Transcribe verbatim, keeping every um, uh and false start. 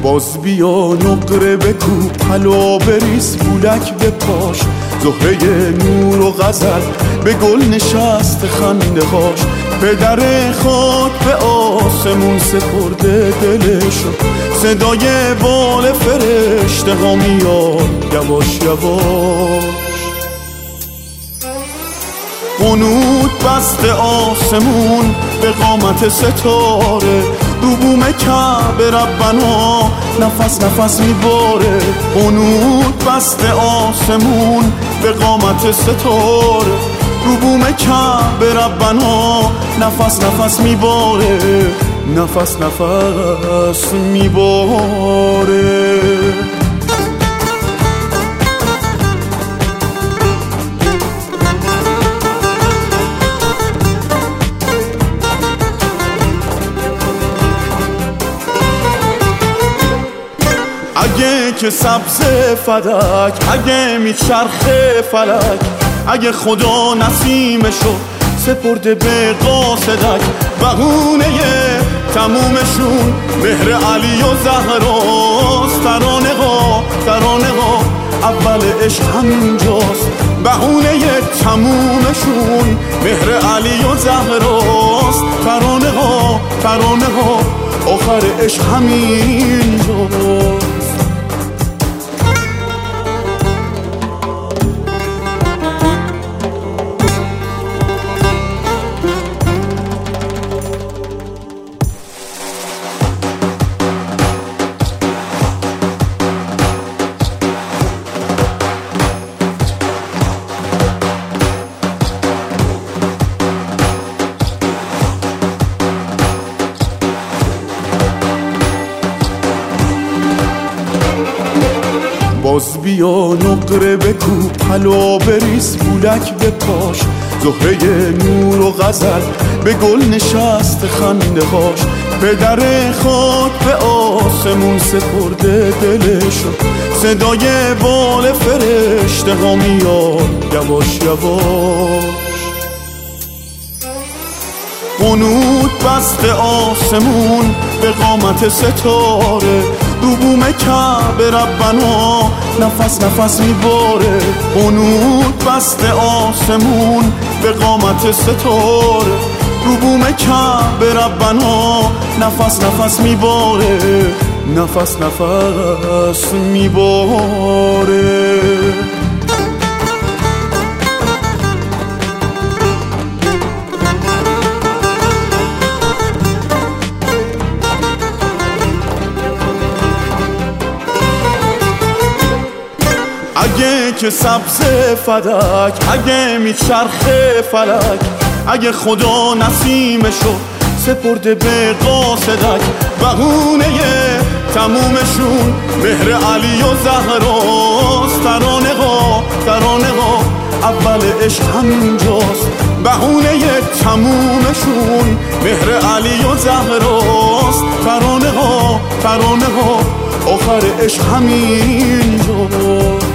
باز بیا نقره بکوب حلا بریز بولک به پاش، زهره نور و غزل به گل نشست خنده هاش. پدر خاک به آسمون سپرده دلشو، صدای بال فرشته ها میاد یواش یواش. قنوت بست آسمون به قامت ستاره، رو بوم کعبه ربنا نفس نفس میباره. قنوت بست آسمون به قامت ستاره، رو بوم کعبه ربنا نفس نفس میباره، نفس نفس میباره. اگه که سبز فلک، اگه میچرخه فلک، اگه خدا نسیمشو سپرده به قاصدک، بهونه تمومشون مهر علی و زهراست. ترانه ها ترانه ها اول عشق همینجاست، بهونه تمومشون مهر علی و زهراست. ترانه ها ترانه ها آخر عشق همینجاست. باز بیا نقره بکوب حلا بریز بولک به پاش، زهره نور و غزل به گل نشست خنده هاش. پدر خاک به آسمون سپرده دلشو، صدای بال فرشته ها میاد یواش یواش. قنوت بست آسمون به قامت ستاره، رو بوم کعبه ربنا نفس نفس میباره. قنوت بست آسمون به قامت ستاره، رو بوم کعبه ربنا نفس نفس میباره، نفس نفس میباره. اگه که سبز فلک، اگه میچرخه فلک، اگه خدا نسیمشو سپرده به قاصدک، بهونه تمومشون مهر علی و زهراست. ترانه ها ترانه ها اول عشق همینجاست، بهونه تمومشون مهر علی و زهراست. ترانه ها ترانه ها آخر عشق همینجاست.